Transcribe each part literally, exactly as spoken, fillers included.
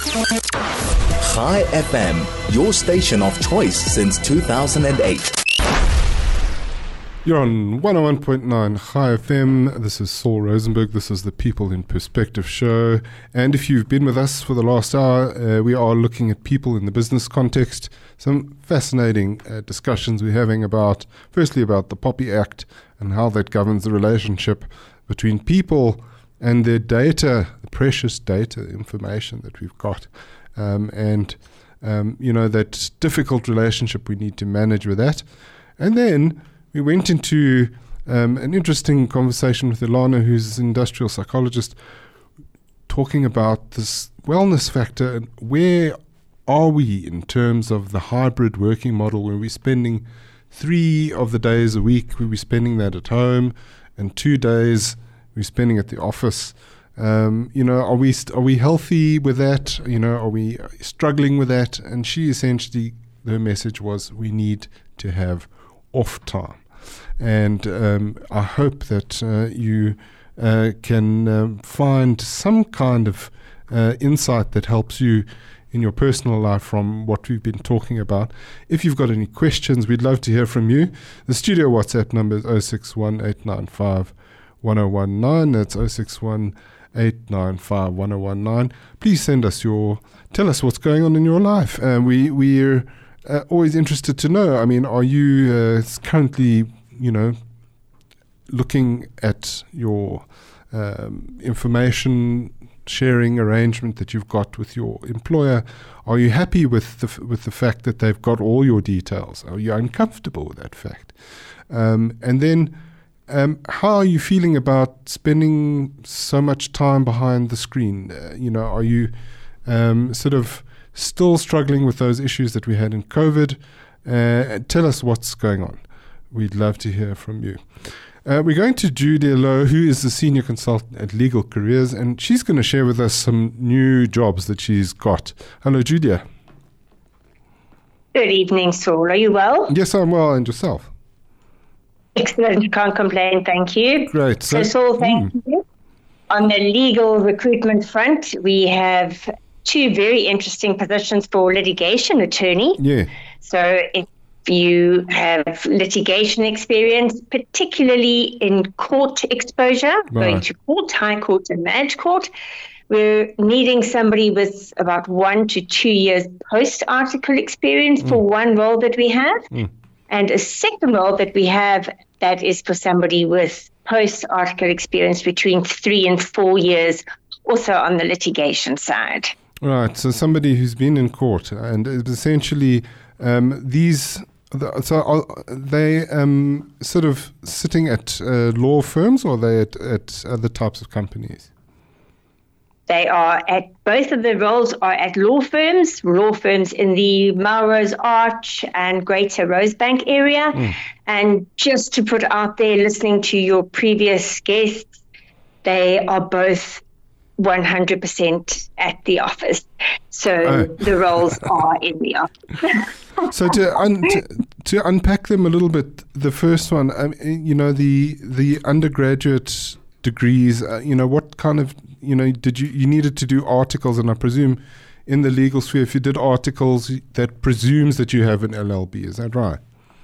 Chai F M, your station of choice since two thousand eight. You're on one oh one point nine Chai F M. This is Saul Rosenberg. This is the People in Perspective show. And if you've been with us for the last hour, uh, we are looking at people in the business context. Some fascinating uh, discussions we're having about, firstly, about the POPI Act and how that governs the relationship between people and their data, the precious data, information that we've got. Um, and, um, you know, that difficult relationship we need to manage with that. And then we went into um, an interesting conversation with Ilana, who's an industrial psychologist, talking about this wellness factor and where are we in terms of the hybrid working model where we're spending three of the days a week, we're spending that at home, and two days we're spending at the office. Um, you know, are we st- are we healthy with that? You know, are we struggling with that? And she essentially, her message was, we need to have off time. And um, I hope that uh, you uh, can um, find some kind of uh, insight that helps you in your personal life from what we've been talking about. If you've got any questions, we'd love to hear from you. The studio WhatsApp number is oh six one, eight nine five, one oh one nine. That's oh six one, eight nine five, one oh one nine. Please send us your, tell us what's going on in your life. Uh, we, we're uh, always interested to know. I mean, are you uh, currently, you know, looking at your um, information sharing arrangement that you've got with your employer? Are you happy with the f- with the fact that they've got all your details? Are you uncomfortable with that fact? Um, and then, um, how are you feeling about spending so much time behind the screen? Uh, you know, are you um, sort of still struggling with those issues that we had in COVID? Uh, tell us what's going on. We'd love to hear from you. Uh, we're going to Julia Lowe, who is the Senior Consultant at Legal Careers, and she's going to share with us some new jobs that she's got. Hello, Julia. Good evening, Saul. Are you well? Yes, I'm well. And yourself? Excellent. Can't complain. Thank you. Great. So, so Saul, thank mm. you. On the legal recruitment front, we have two very interesting positions for litigation attorney. Yeah. So if you have litigation experience, particularly in court exposure, right. going to court, high court and marriage court, we're needing somebody with about one to two years post-article experience mm. for one role that we have. Mm. And a second role that we have, that is for somebody with post-article experience between three and four years, also on the litigation side. Right, so somebody who's been in court, and essentially um, these... So are they um, sort of sitting at uh, law firms, or are they at, at other types of companies? They are at, both of the roles are at law firms, law firms in the Melrose Arch and Greater Rosebank area. Mm. And just to put out there, listening to your previous guests, they are both one hundred percent at the office. So oh. the roles are in the office. So to, un, to to unpack them a little bit, the first one, um, you know, the the undergraduate degrees, uh, you know, what kind of, you know, did you, you needed to do articles, and I presume in the legal sphere, if you did articles, that presumes that you have an L L B, is that right?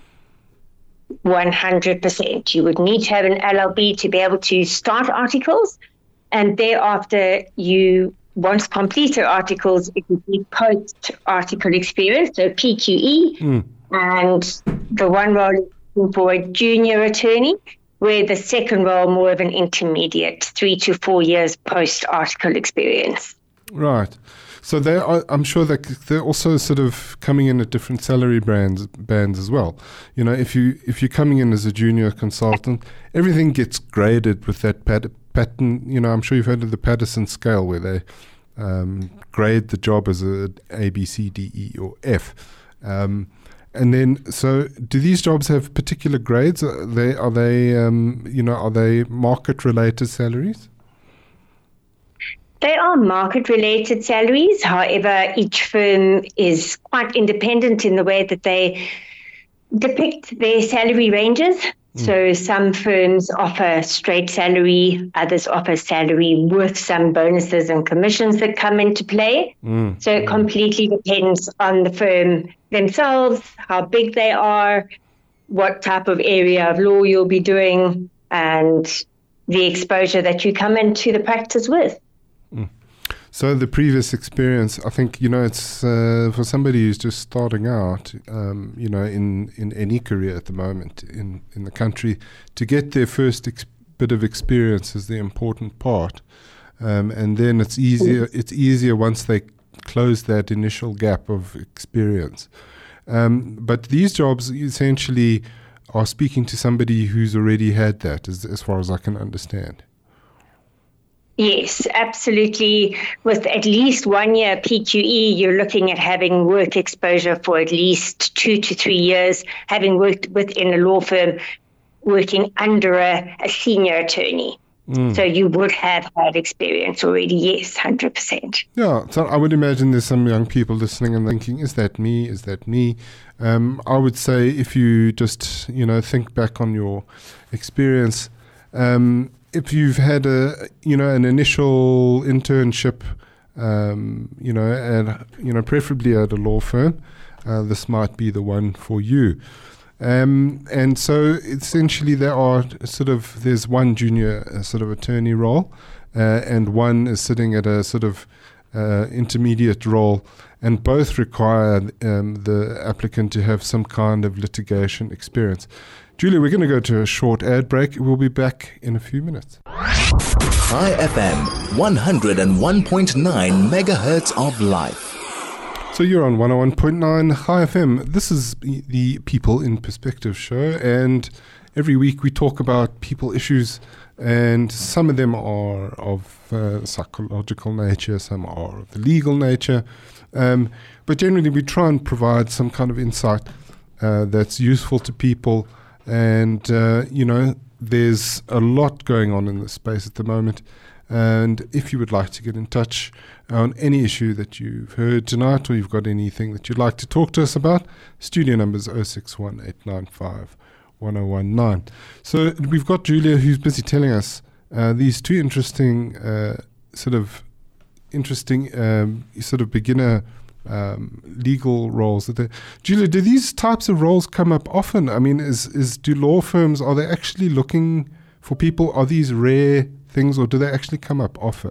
one hundred percent. You would need to have an L L B to be able to start articles, and thereafter you once completed articles, it would be post-article experience, so P Q E, mm. and the one role is for a junior attorney, where the second role more of an intermediate, three to four years post-article experience. Right. So they are, I'm sure that they're also sort of coming in at different salary bands bands as well. You know, if you if you're coming in as a junior consultant, everything gets graded with that pat- pattern. You know, I'm sure you've heard of the Patterson scale, where they um, grade the job as a A, B, C, D, E, or F. Um, and then, so do these jobs have particular grades? Are they are they um, you know are they market related salaries? They are market-related salaries. However, each firm is quite independent in the way that they depict their salary ranges. So some firms offer straight salary, others offer salary with some bonuses and commissions that come into play. Mm. So it completely depends on the firm themselves, how big they are, what type of area of law you'll be doing, and the exposure that you come into the practice with. Mm. So the previous experience, I think, you know, it's uh, for somebody who's just starting out, um, you know, in, in any career at the moment in, in the country, to get their first ex- bit of experience is the important part. Um, and then it's easier, it's easier once they close that initial gap of experience. Um, but these jobs essentially are speaking to somebody who's already had that, as, as far as I can understand. Yes, absolutely. With at least one year P Q E, you're looking at having work exposure for at least two to three years, having worked within a law firm, working under a, a senior attorney. Mm. So you would have had experience already, yes, one hundred percent. Yeah, so I would imagine there's some young people listening and thinking, is that me? Is that me? Um, I would say if you just, you know, think back on your experience, um, if you've had a, you know, an initial internship, um, you know, and, you know, preferably at a law firm, uh, this might be the one for you. Um, and so essentially there are sort of, there's one junior uh, sort of attorney role, uh, and one is sitting at a sort of uh, intermediate role, and both require um, the applicant to have some kind of litigation experience. Julia, we're going to go to a short ad break. We'll be back in a few minutes. Hi F M, one oh one point nine megahertz of life. So you're on one oh one point nine Hi F M. This is the People in Perspective show, and every week we talk about people issues, and some of them are of uh, psychological nature, some are of the legal nature, um, but generally we try and provide some kind of insight uh, that's useful to people. And, uh, you know, there's a lot going on in this space at the moment. And if you would like to get in touch on any issue that you've heard tonight, or you've got anything that you'd like to talk to us about, studio number is oh six one, eight nine five, one oh one nine. So we've got Julia, who's busy telling us uh, these two interesting, uh, sort of interesting, um, sort of beginner Um, legal roles. That Julia, do these types of roles come up often? I mean, is is do law firms, are they actually looking for people? Are these rare things, or do they actually come up often?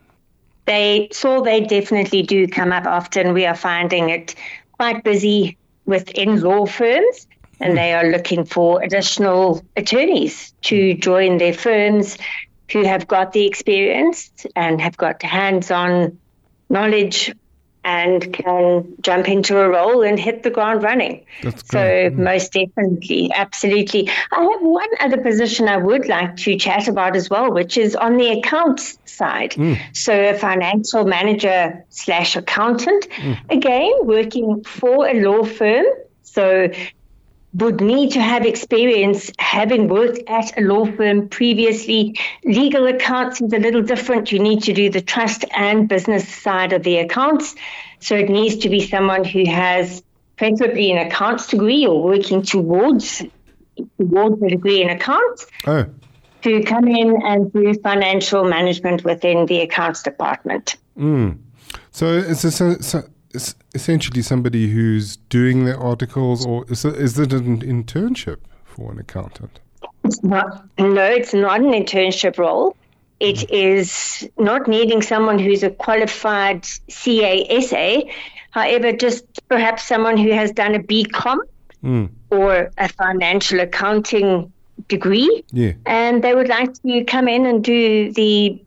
They so they definitely do come up often. We are finding it quite busy within law firms, and mm. they are looking for additional attorneys to join their firms who have got the experience and have got hands-on knowledge and can jump into a role and hit the ground running. That's so great. Most definitely, absolutely. I have one other position I would like to chat about as well, which is on the accounts side. Mm. So a financial manager slash accountant, mm. again, working for a law firm. So would need to have experience having worked at a law firm previously. Legal accounts is a little different. You need to do the trust and business side of the accounts. So it needs to be someone who has preferably an accounts degree or working towards, towards a degree in accounts oh. to come in and do financial management within the accounts department. Mm. So is this a... So It's essentially somebody who's doing their articles, or is it, is it an internship for an accountant? It's not. No, it's not an internship role. It mm. is not needing someone who's a qualified C A S A. However, just perhaps someone who has done a B Com mm. or a financial accounting degree. Yeah. And they would like to come in and do the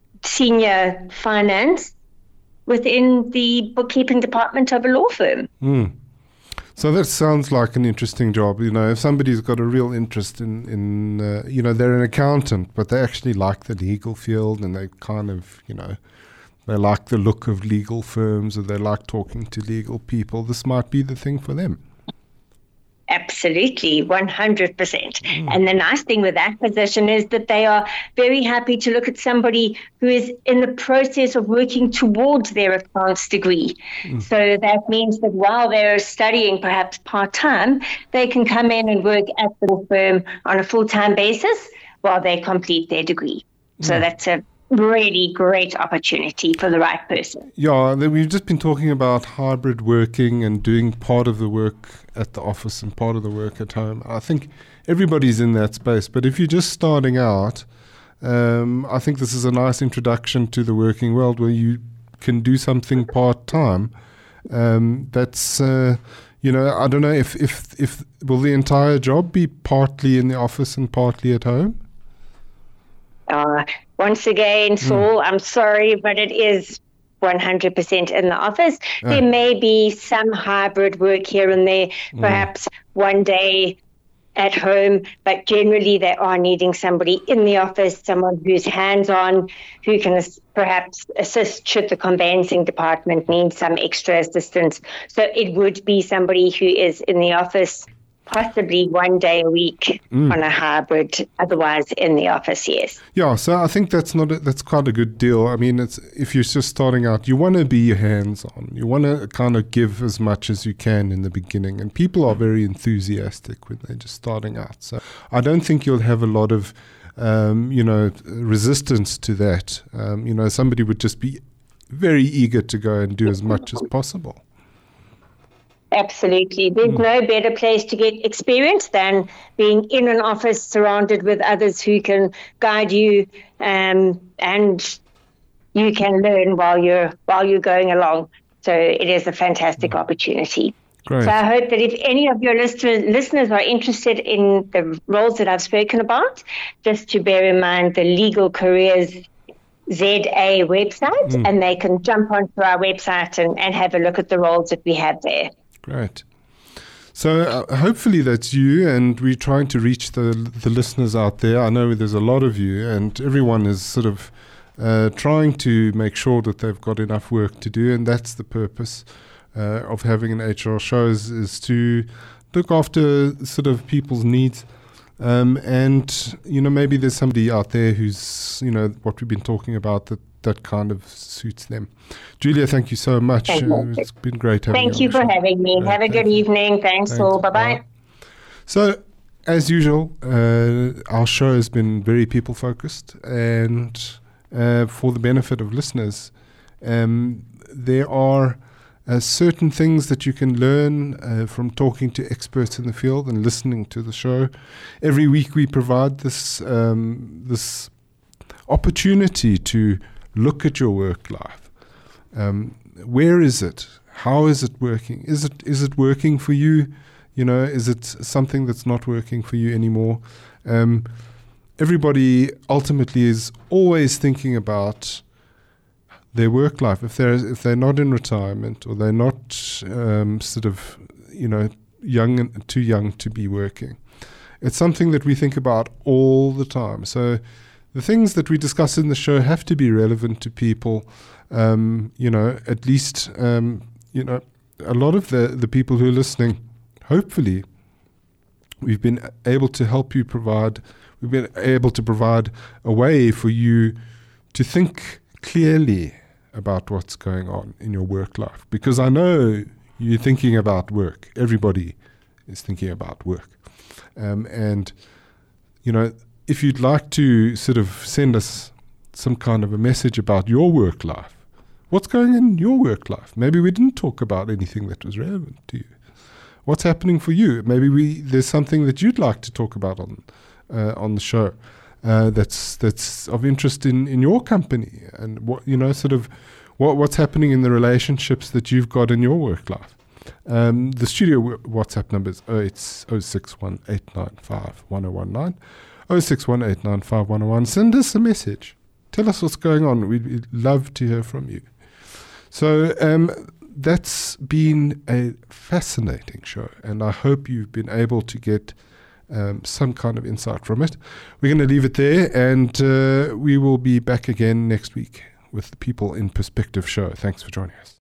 senior finance within the bookkeeping department of a law firm. Mm. So that sounds like an interesting job. You know, if somebody's got a real interest in, in uh, you know, they're an accountant, but they actually like the legal field, and they kind of, you know, they like the look of legal firms, or they like talking to legal people, this might be the thing for them. Absolutely, one hundred percent. Mm. And the nice thing with that position is that they are very happy to look at somebody who is in the process of working towards their advanced degree. Mm. So that means that while they're studying perhaps part-time, they can come in and work at the law firm on a full-time basis while they complete their degree. Mm. So that's a really great opportunity for the right person. Yeah, we've just been talking about hybrid working and doing part of the work at the office and part of the work at home. I think everybody's in that space, but if you're just starting out, um, I think this is a nice introduction to the working world where you can do something part-time. Um, that's, uh, you know, I don't know if, if, if, will the entire job be partly in the office and partly at home? Uh, once again, Saul, mm. I'm sorry, but it is one hundred percent in the office. Ah. There may be some hybrid work here and there, perhaps mm. one day at home, but generally they are needing somebody in the office, someone who's hands-on, who can perhaps assist should the conveyancing department need some extra assistance. So it would be somebody who is in the office possibly one day a week mm. on a hybrid, otherwise in the office, yes. Yeah, so I think that's not a, that's quite a good deal. I mean, it's if you're just starting out, you want to be hands-on. You want to kind of give as much as you can in the beginning. And people are very enthusiastic when they're just starting out. So I don't think you'll have a lot of, um, you know, resistance to that. Um, you know, somebody would just be very eager to go and do as much as possible. Absolutely. There's mm. no better place to get experience than being in an office surrounded with others who can guide you, um, and you can learn while you're while you're going along. So it is a fantastic mm. opportunity. Great. So I hope that if any of your listeners, listeners are interested in the roles that I've spoken about, just to bear in mind the Legal Careers Z A website, mm. and they can jump onto our website and, and have a look at the roles that we have there. Great. So uh, hopefully that's you, and we're trying to reach the the listeners out there. I know there's a lot of you, and everyone is sort of uh, trying to make sure that they've got enough work to do, and that's the purpose uh, of having an H R show is, is to look after sort of people's needs. Um, and, you know, maybe there's somebody out there who's, you know, what we've been talking about that that kind of suits them. Julia, thank you so much. Uh, it's been great having thank you. Thank you for having me. Uh, Have a good you. evening. Thanks, Thanks. all. Bye-bye. Bye. So, as usual, uh, our show has been very people-focused, and uh, for the benefit of listeners, um, there are uh, certain things that you can learn uh, from talking to experts in the field and listening to the show. Every week we provide this um, this opportunity to look at your work life. Um, where is it? How is it working? Is it is it working for you? You know, is it something that's not working for you anymore? Um, everybody ultimately is always thinking about their work life. If they're if they're not in retirement, or they're not um, sort of you know young and too young to be working, it's something that we think about all the time. So the things that we discuss in the show have to be relevant to people. Um, you know, at least, um, you know, a lot of the, the people who are listening, hopefully, we've been able to help you provide, we've been able to provide a way for you to think clearly about what's going on in your work life. Because I know you're thinking about work. Everybody is thinking about work. Um, and, you know, if you'd like to sort of send us some kind of a message about your work life, what's going on in your work life? Maybe we didn't talk about anything that was relevant to you. What's happening for you? Maybe we there's something that you'd like to talk about on uh, on the show uh, that's that's of interest in, in your company, and what you know, sort of what what's happening in the relationships that you've got in your work life. Um, the studio w- WhatsApp number is oh six one eight nine five one oh one nine. oh six one eight nine five one oh one. Send us a message. Tell us what's going on. We'd, we'd love to hear from you. So um, that's been a fascinating show, and I hope you've been able to get um, some kind of insight from it. We're going to leave it there, and uh, we will be back again next week with the People in Perspective show. Thanks for joining us.